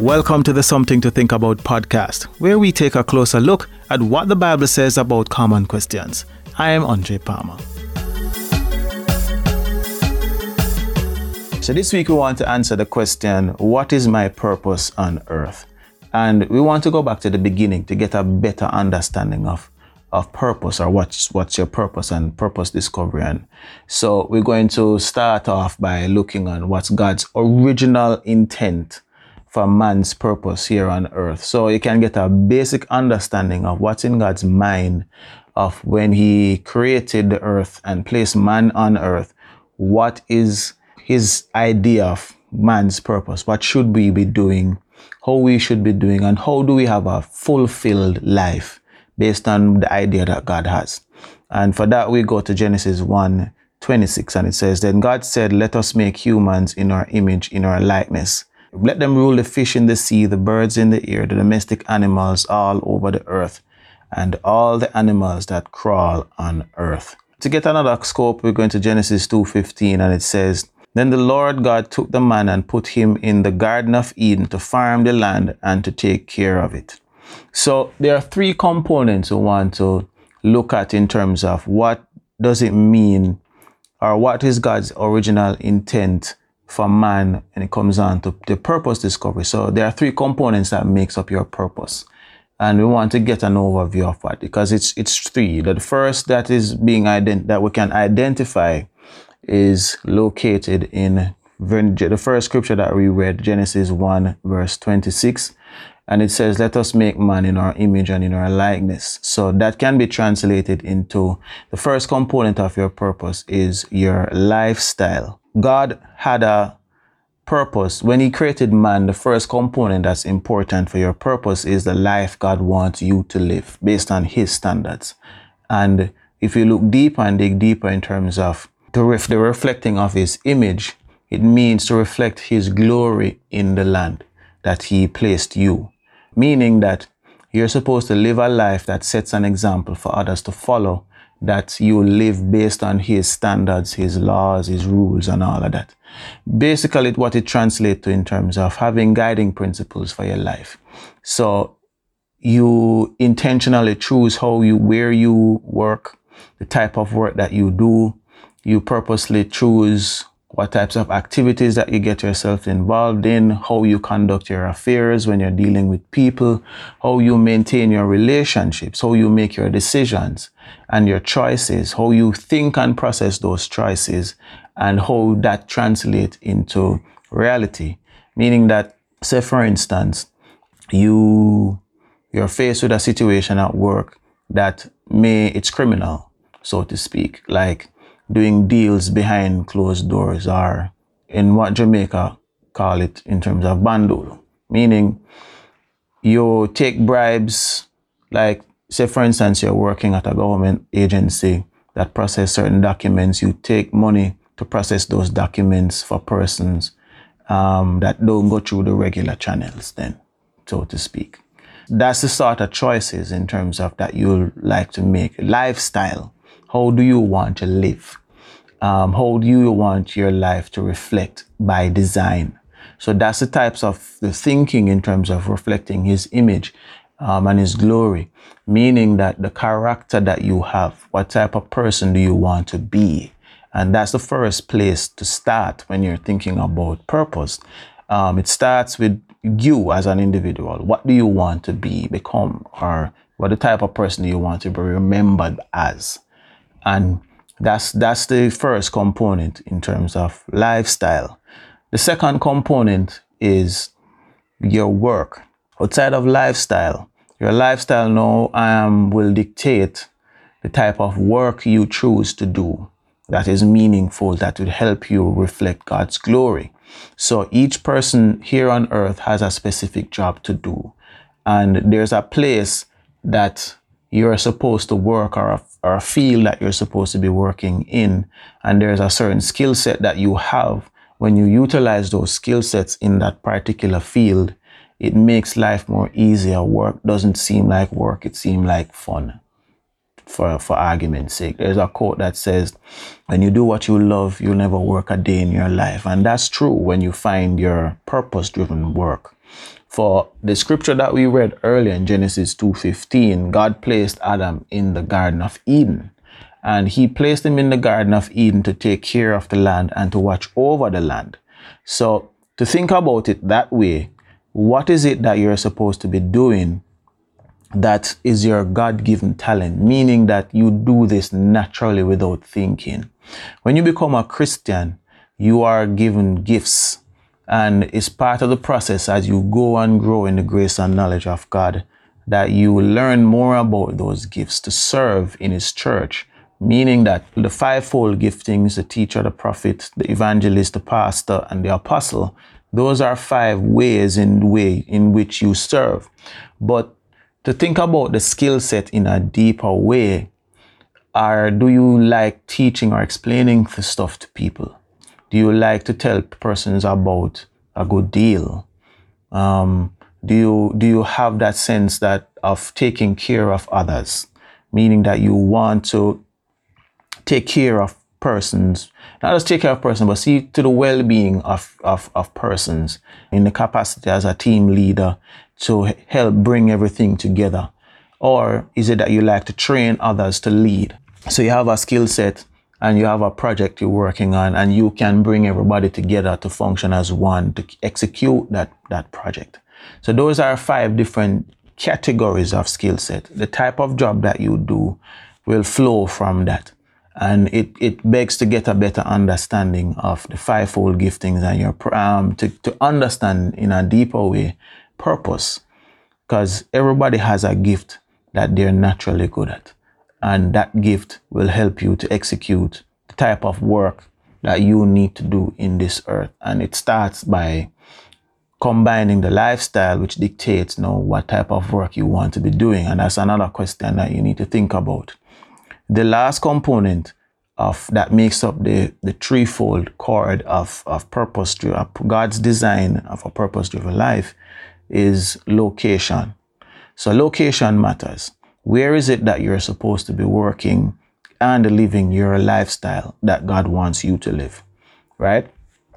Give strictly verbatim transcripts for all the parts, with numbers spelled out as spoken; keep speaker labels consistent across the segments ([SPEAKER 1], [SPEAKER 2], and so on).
[SPEAKER 1] Welcome to the Something to Think About podcast, where we take a closer look at what the Bible says about common questions. I am Andre Palmer. So this week we want to answer the question, what is my purpose on earth? And we want to go back to the beginning to get a better understanding of, of purpose, or what's, what's your purpose and purpose discovery. And so we're going to start off by looking on what's God's original intent for man's purpose here on earth. So you can get a basic understanding of what's in God's mind of when he created the earth and placed man on earth. What is his idea of man's purpose? What should we be doing? How we should be doing? And how do we have a fulfilled life based on the idea that God has? And for that, we go to Genesis one twenty-six, and it says, "Then God said, let us make humans in our image, in our likeness. Let them rule the fish in the sea, the birds in the air, the domestic animals all over the earth, and all the animals that crawl on earth." To get another scope, we're going to Genesis two fifteen, and it says, "Then the Lord God took the man and put him in the Garden of Eden to farm the land and to take care of it." So there are three components we want to look at in terms of what does it mean, or what is God's original intent for man, and it comes on to the purpose discovery. So there are three components that makes up your purpose, and we want to get an overview of that because it's it's three. The first that is being ident that we can identify is located in the first scripture that we read, Genesis one verse twenty-six, and it says, "Let us make man in our image and in our likeness." So that can be translated into the first component of your purpose is your lifestyle. God had a purpose. When he created man, the first component that's important for your purpose is the life God wants you to live based on his standards. And if you look deeper and dig deeper in terms of the, ref- the reflecting of his image, it means to reflect his glory in the land that he placed you. Meaning that you're supposed to live a life that sets an example for others to follow, that you live based on his standards, his laws, his rules, and all of that. Basically, what it translates to in terms of having guiding principles for your life. So you intentionally choose how you, where you work, the type of work that you do. You purposely choose what types of activities that you get yourself involved in, how you conduct your affairs when you're dealing with people, how you maintain your relationships, how you make your decisions and your choices, how you think and process those choices, and how that translates into reality. Meaning that, say for instance, you, you're faced with a situation at work that may, it's criminal, so to speak, like doing deals behind closed doors, or in what Jamaica call it in terms of bandolo, meaning you take bribes, like say for instance, you're working at a government agency that process certain documents, you take money to process those documents for persons um, that don't go through the regular channels then, so to speak. That's the sort of choices in terms of that you'll like to make. Lifestyle. How do you want to live? Um, how do you want your life to reflect by design? So that's the types of the thinking in terms of reflecting his image um, and his glory, meaning that the character that you have, what type of person do you want to be? And that's the first place to start when you're thinking about purpose. Um, it starts with you as an individual. What do you want to be, become, or what the type of person do you want to be remembered as? And that's that's the first component in terms of lifestyle. The second component is your work. Outside of lifestyle, your lifestyle now um, will dictate the type of work you choose to do that is meaningful, that will help you reflect God's glory. So each person here on earth has a specific job to do. And there's a place that you're supposed to work, or a, or a field that you're supposed to be working in. And there's a certain skill set that you have. When you utilize those skill sets in that particular field, it makes life more easier. Work doesn't seem like work, it seems like fun. For, for argument's sake, there's a quote that says, when you do what you love, you'll never work a day in your life. And that's true when you find your purpose-driven work. For the scripture that we read earlier in Genesis two fifteen, God placed Adam in the Garden of Eden. And he placed him in the Garden of Eden to take care of the land and to watch over the land. So to think about it that way, what is it that you're supposed to be doing that is your God-given talent, meaning that you do this naturally without thinking? When you become a Christian, you are given gifts, and it's part of the process as you go and grow in the grace and knowledge of God that you learn more about those gifts to serve in his church, meaning that the fivefold giftings, the teacher, the prophet, the evangelist, the pastor, and the apostle, those are five ways in the way in which you serve. But to think about the skill set in a deeper way, or do you like teaching or explaining the stuff to people? Do you like to tell persons about a good deal? Um, do you do you have that sense that of taking care of others, meaning that you want to take care of persons, not just take care of persons, but see to the well-being of, of, of persons in the capacity as a team leader to help bring everything together? Or is it that you like to train others to lead? So you have a skill set and you have a project you're working on, and you can bring everybody together to function as one to execute that, that project. So those are five different categories of skill set. The type of job that you do will flow from that. And it, it begs to get a better understanding of the fivefold giftings and your um, to, to understand in a deeper way purpose, because everybody has a gift that they're naturally good at. And that gift will help you to execute the type of work that you need to do in this earth. And it starts by combining the lifestyle, which dictates, you know, what type of work you want to be doing. And that's another question that you need to think about. The last component of that makes up the, the threefold chord of, of purpose, God's design of a purpose-driven life, is location. So location matters. Where is it that you're supposed to be working and living your lifestyle that God wants you to live, right?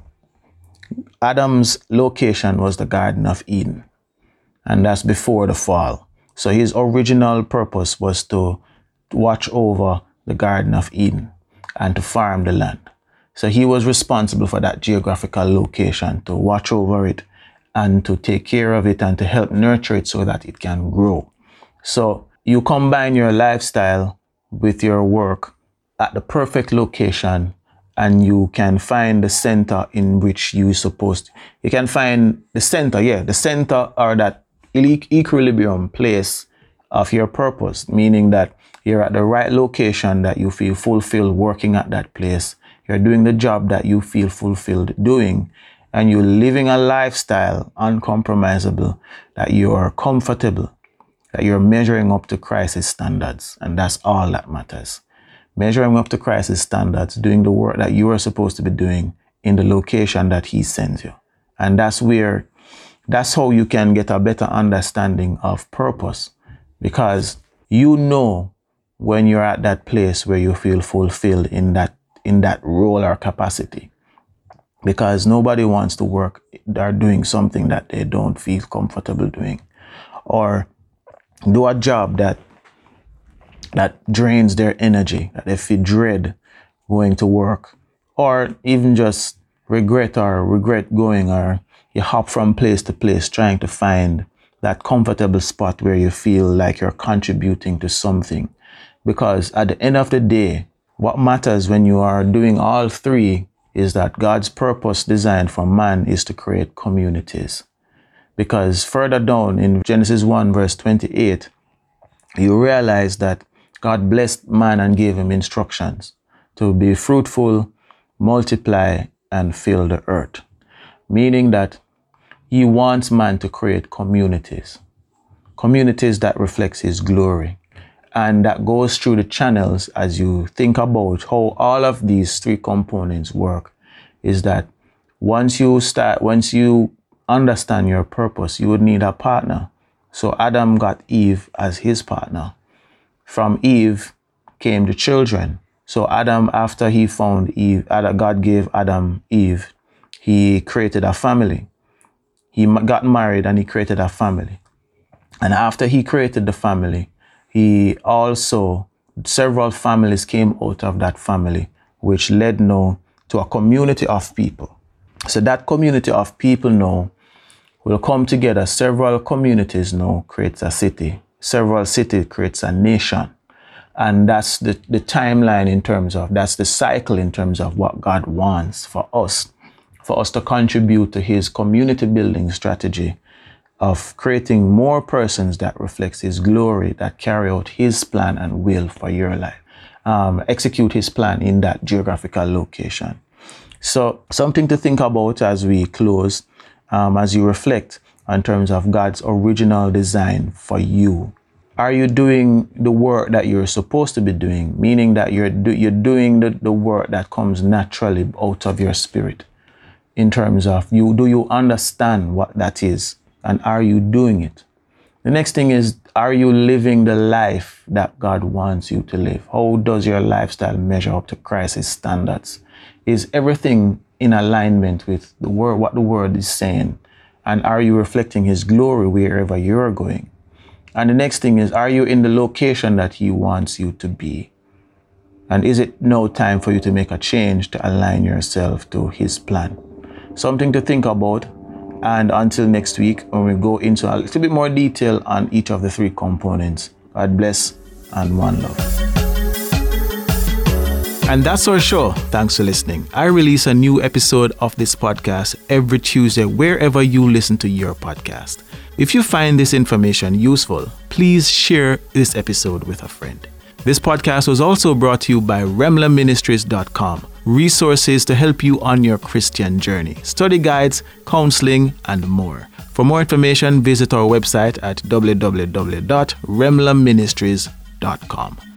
[SPEAKER 1] Adam's location was the Garden of Eden, and that's before the fall. So his original purpose was to watch over the Garden of Eden and to farm the land. So he was responsible for that geographical location, to watch over it and to take care of it and to help nurture it so that it can grow. So you combine your lifestyle with your work at the perfect location, and you can find the center in which you're supposed to. You can find the center, yeah, the center or that equilibrium place of your purpose, meaning that you're at the right location that you feel fulfilled working at that place. You're doing the job that you feel fulfilled doing, and you're living a lifestyle uncompromisable, that you are comfortable, that you're measuring up to Christ's standards. And that's all that matters. Measuring up to Christ's standards, doing the work that you are supposed to be doing in the location that he sends you. And that's where, that's how you can get a better understanding of purpose, because you know when you're at that place where you feel fulfilled in that in that role or capacity, because nobody wants to work or doing something that they don't feel comfortable doing, or do a job that that drains their energy, that they feel dread going to work, or even just regret or regret going, or you hop from place to place trying to find that comfortable spot where you feel like you're contributing to something. Because at the end of the day, what matters when you are doing all three is that God's purpose designed for man is to create communities. Because further down in Genesis one verse twenty-eight, you realize that God blessed man and gave him instructions to be fruitful, multiply, and fill the earth. Meaning that he wants man to create communities. Communities that reflects his glory. And that goes through the channels as you think about how all of these three components work, is that once you start, once you understand your purpose, you would need a partner. So Adam got Eve as his partner. From Eve came the children. So Adam, after he found Eve, God gave Adam Eve, he created a family. he got married and he created a family. And after he created the family, he also, several families came out of that family, which led now to a community of people. So that community of people now will come together. Several communities now creates a city. Several cities creates a nation. And that's the, the timeline in terms of, that's the cycle in terms of what God wants for us, for us to contribute to his community building strategy of creating more persons that reflects his glory, that carry out his plan and will for your life, um, execute his plan in that geographical location. So something to think about as we close, um, as you reflect in terms of God's original design for you. Are you doing the work that you're supposed to be doing? Meaning that you're, do, you're doing the, the work that comes naturally out of your spirit. In terms of you, do you understand what that is? And are you doing it? The next thing is, are you living the life that God wants you to live? How does your lifestyle measure up to Christ's standards? Is everything in alignment with the word, what the word is saying? And are you reflecting his glory wherever you're going? And the next thing is, are you in the location that he wants you to be? And is it now time for you to make a change to align yourself to his plan? Something to think about. And until next week, when we go into a little bit more detail on each of the three components. God bless and one love. And that's our show. Thanks for listening. I release a new episode of this podcast every Tuesday, wherever you listen to your podcast. If you find this information useful, please share this episode with a friend. This podcast was also brought to you by remla ministries dot com. Resources to help you on your Christian journey, study guides, counseling, and more. For more information, visit our website at w w w dot remla ministries dot com.